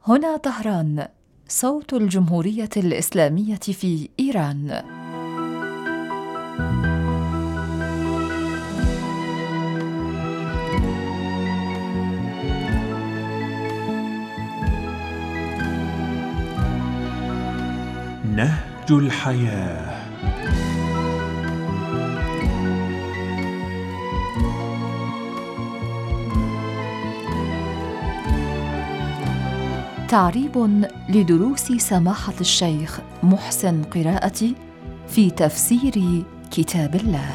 هنا طهران، صوت الجمهورية الإسلامية في إيران. نهج الحياة. تعريب لدروس سماحة الشيخ محسن قراءتي في تفسير كتاب الله.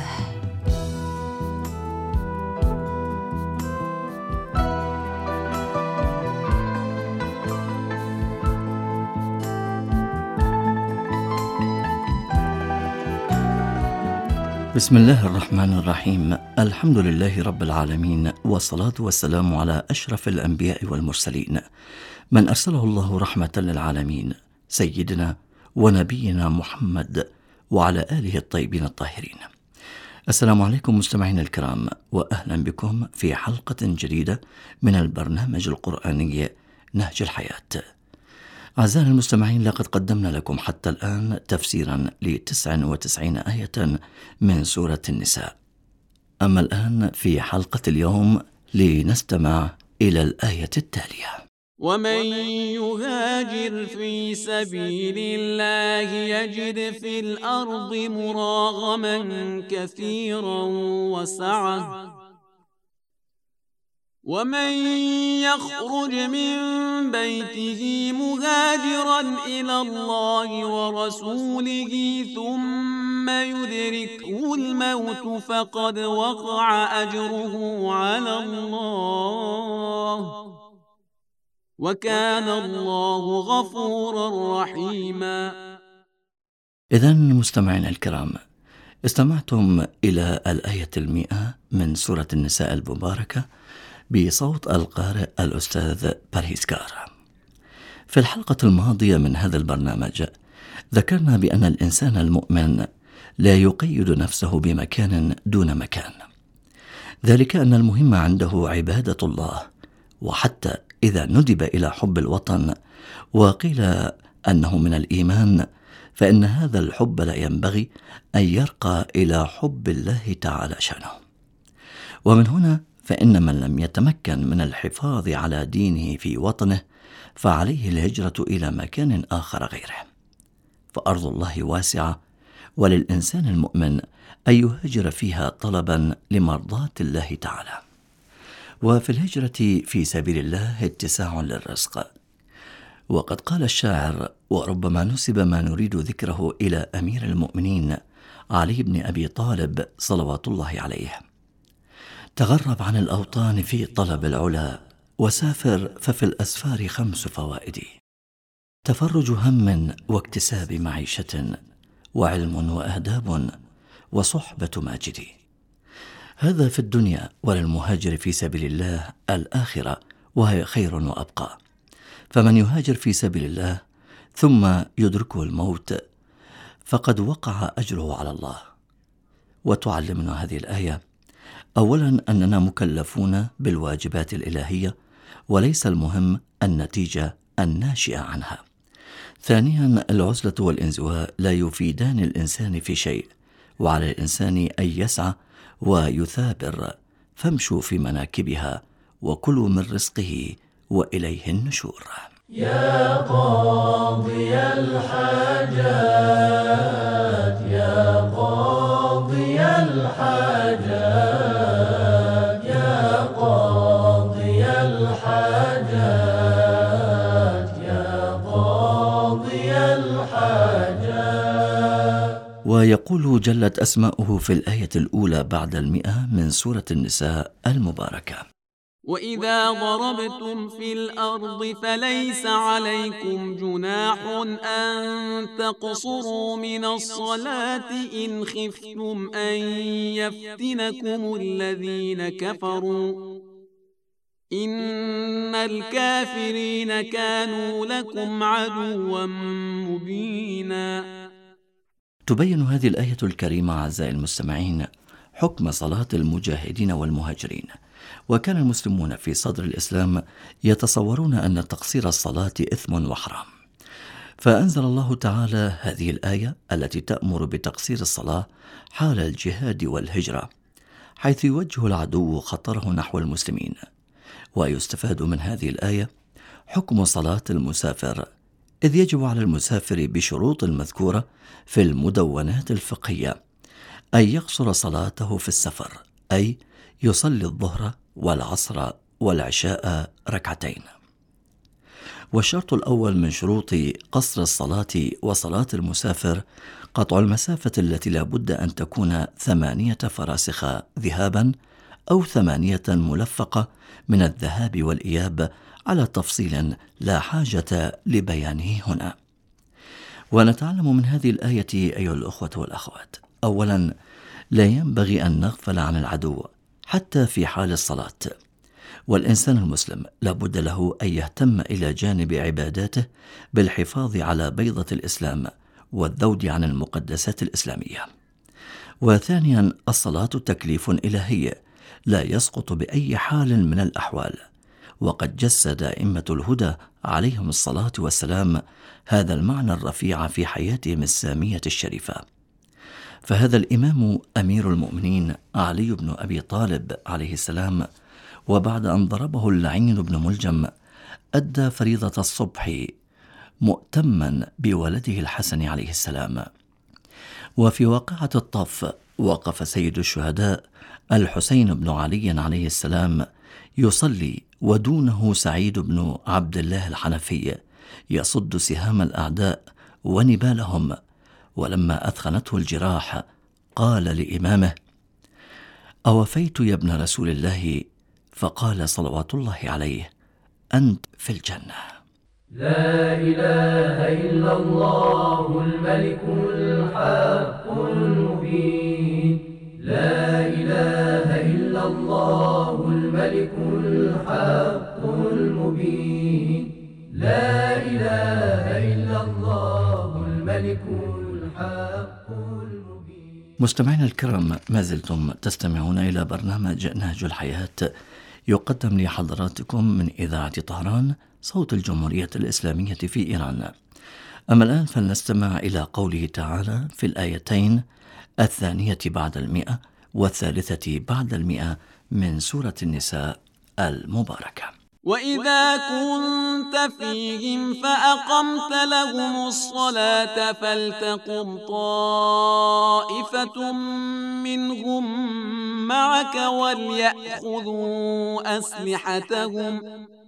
بسم الله الرحمن الرحيم. الحمد لله رب العالمين، والصلاة والسلام على أشرف الأنبياء والمرسلين، من أرسله الله رحمة للعالمين، سيدنا ونبينا محمد وعلى آله الطيبين الطاهرين. السلام عليكم مستمعين الكرام، وأهلا بكم في حلقة جديدة من البرنامج القرآني نهج الحياة. أعزائنا المستمعين، لقد قدمنا لكم حتى الآن تفسيرا ل99 آية من سورة النساء. أما الآن في حلقة اليوم لنستمع إلى الآية التالية: ومن يهاجر في سبيل الله يجد في الأرض مراغما كثيرا وسعة ومن يخرج من بيته مهاجرا إلى الله ورسوله ثم يدركه الموت فقد وقع أجره على الله وكان الله غفورا رحيما. إذن مستمعينا الكرام، استمعتم إلى الآية 100 من سورة النساء المباركة بصوت القارئ الأستاذ بارهيزكار. في الحلقة الماضية من هذا البرنامج ذكرنا بأن الإنسان المؤمن لا يقيد نفسه بمكان دون مكان، ذلك أن المهم عنده عبادة الله، وحتى إذا ندب إلى حب الوطن وقيل أنه من الإيمان، فإن هذا الحب لا ينبغي أن يرقى إلى حب الله تعالى شأنه. ومن هنا فإن من لم يتمكن من الحفاظ على دينه في وطنه فعليه الهجرة إلى مكان آخر غيره، فأرض الله واسعة، وللإنسان المؤمن أن يهاجر فيها طلبا لمرضاة الله تعالى. وفي الهجرة في سبيل الله اتساع للرزق، وقد قال الشاعر، وربما نسب ما نريد ذكره إلى أمير المؤمنين علي بن أبي طالب صلوات الله عليه: تغرب عن الأوطان في طلب العلا، وسافر ففي الأسفار 5 فوائد: تفرج هم واكتساب معيشة، وعلم وأهداب، وصحبة ماجد. هذا في الدنيا، وللمهاجر في سبيل الله الآخرة، وهي خير وأبقى. فمن يهاجر في سبيل الله ثم يدركه الموت فقد وقع أجره على الله. وتعلمنا هذه الآية أولا أننا مكلفون بالواجبات الإلهية، وليس المهم النتيجة الناشئة عنها. ثانيا، العزلة والانزواء لا يفيدان الإنسان في شيء، وعلى الإنسان أن يسعى ويثابر، فامشوا في مناكبها وكلوا من رزقه وإليه النشور. يا قاضي الحاجات، يا قاضي الحاجات، يا قاضي الحاجات، يا قاضي الحاجات. ويقول جلت أسماؤه في الآية الأولى بعد 100 من سورة النساء المباركة: وإذا ضربتم في الأرض فليس عليكم جناح أن تقصروا من الصلاة إن خفتم أن يفتنكم الذين كفروا إن الكافرين كانوا لكم عدوا مبينا. تبين هذه الآية الكريمة أعزائي المستمعين حكم صلاة المجاهدين والمهاجرين، وكان المسلمون في صدر الإسلام يتصورون أن تقصير الصلاة إثم وحرام، فأنزل الله تعالى هذه الآية التي تأمر بتقصير الصلاة حال الجهاد والهجرة، حيث يوجه العدو خطره نحو المسلمين. ويستفاد من هذه الآية حكم صلاة المسافر، إذ يجب على المسافر بشروط المذكورة في المدونات الفقهية أن يقصر صلاته في السفر، أي يصلي الظهر والعصر والعشاء ركعتين. والشرط الأول من شروط قصر الصلاة وصلاة المسافر قطع المسافة التي لا بد أن تكون 8 فراسخ ذهابا أو 8 ملفقة من الذهاب والإياب، على تفصيل لا حاجة لبيانه هنا. ونتعلم من هذه الآية أيها الأخوة والأخوات، أولا لا ينبغي أن نغفل عن العدو حتى في حال الصلاة، والإنسان المسلم لابد له أن يهتم إلى جانب عباداته بالحفاظ على بيضة الإسلام والذود عن المقدسات الإسلامية. وثانيا الصلاة تكليف إلهي لا يسقط بأي حال من الأحوال، وقد جسد أئمة الهدى عليهم الصلاة والسلام هذا المعنى الرفيع في حياتهم السامية الشريفة. فهذا الإمام أمير المؤمنين علي بن أبي طالب عليه السلام، وبعد أن ضربه اللعين بن ملجم أدى فريضة الصبح مؤتما بولده الحسن عليه السلام. وفي واقعة الطف وقف سيد الشهداء الحسين بن علي عليه السلام يصلي، ودونه سعيد بن عبد الله الحنفي يصد سهام الأعداء ونبالهم. ولما أثخنته الجراح قال لإمامه: أوفيت يا ابن رسول الله؟ فقال صلوات الله عليه: أنت في الجنة. لا إله إلا الله الملك الحق المبين، لا إله إلا الله الملك الحق المبين، لا إله إلا الله الملك الحق المبين. مستمعينا الكرام، ما زلتم تستمعون إلى برنامج نهج الحياة، يقدم لحضراتكم من إذاعة طهران صوت الجمهورية الإسلامية في إيران. أما الآن فلنستمع إلى قوله تعالى في الآيتين 2 بعد 100 و3 بعد 100 من سورة النساء المباركة. وإذا كنت فيهم فأقمت لهم الصلاة فلتقم طائفة منهم معك وليأخذوا أسلحتهم،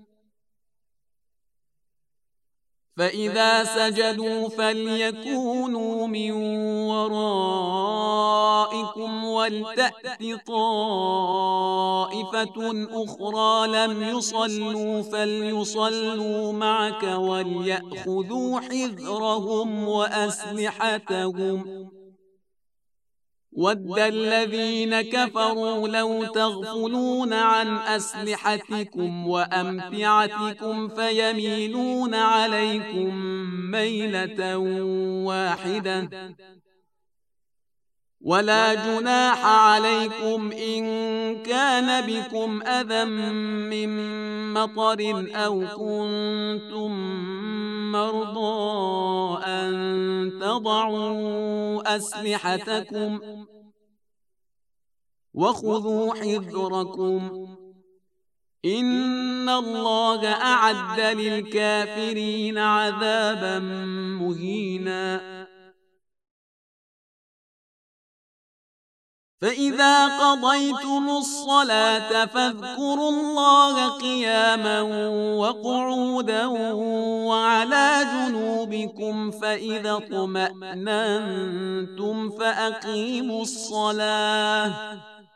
فإذا سجدوا فليكونوا من ورائكم ولتأت طائفة أخرى لم يصلوا فليصلوا معك وليأخذوا حذرهم وأسلحتهم. ود الذين كفروا لو تغفلون عن أسلحتكم وأمتعتكم فيميلون عليكم ميلة واحدة، ولا جناح عليكم إن كان بكم أذى من مطر أو كنتم مرضى أن تضعوا أسلحتكم وخذوا حذركم إن الله أعد للكافرين عذابا مهينا. فإذا قضيتم الصلاة فاذكروا الله قياما وقعودا وعلى جنوبكم، فإذا اطمأننتم فأقيموا الصلاة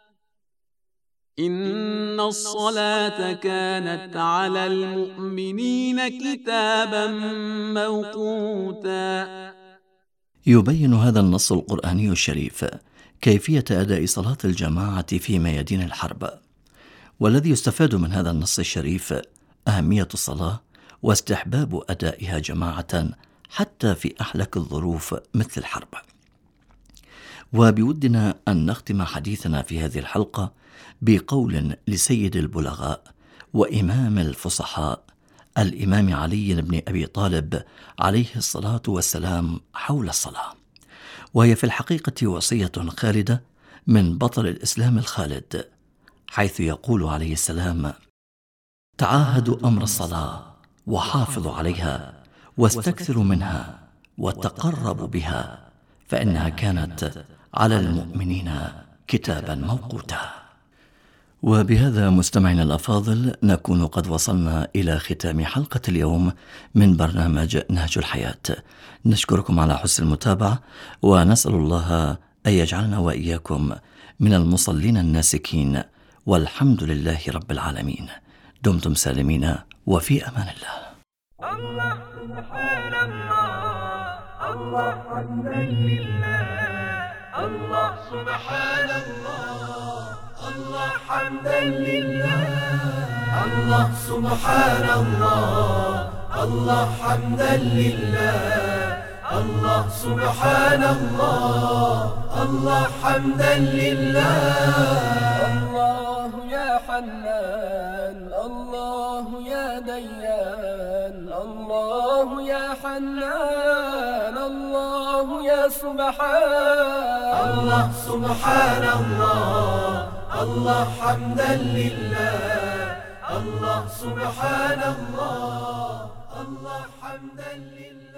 إن الصلاة كانت على المؤمنين كتابا موقوتا. يبين هذا النص القرآني الشريف كيفية أداء صلاة الجماعة في ميادين الحرب، والذي يستفاد من هذا النص الشريف أهمية الصلاة واستحباب أدائها جماعة حتى في أحلك الظروف مثل الحرب. وبودنا أن نختم حديثنا في هذه الحلقة بقول لسيد البلغاء وإمام الفصحاء الإمام علي بن أبي طالب عليه الصلاة والسلام حول الصلاة، وهي في الحقيقة وصية خالدة من بطل الإسلام الخالد، حيث يقول عليه السلام: تعاهدوا أمر الصلاة وحافظوا عليها واستكثروا منها وتقربوا بها، فإنها كانت على المؤمنين كتابا موقوتا. وبهذا مستمعينا الأفاضل نكون قد وصلنا إلى ختام حلقة اليوم من برنامج نهج الحياة. نشكركم على حسن المتابعة، ونسأل الله أن يجعلنا وإياكم من المصلين الناسكين، والحمد لله رب العالمين. دمتم سالمين وفي أمان الله. الله سبحان الله، الله حمدا لله، الله سبحان الله، الله حمدا لله، الله سبحان الله، الله حمدا لله، الله سبحان الله، الله حمدا لله. الله يا حنان، الله يا ديان، الله يا حنان، الله يا سبحان، الله سبحان الله، الله حمدا لله، الله سبحان الله، الله حمدا لله.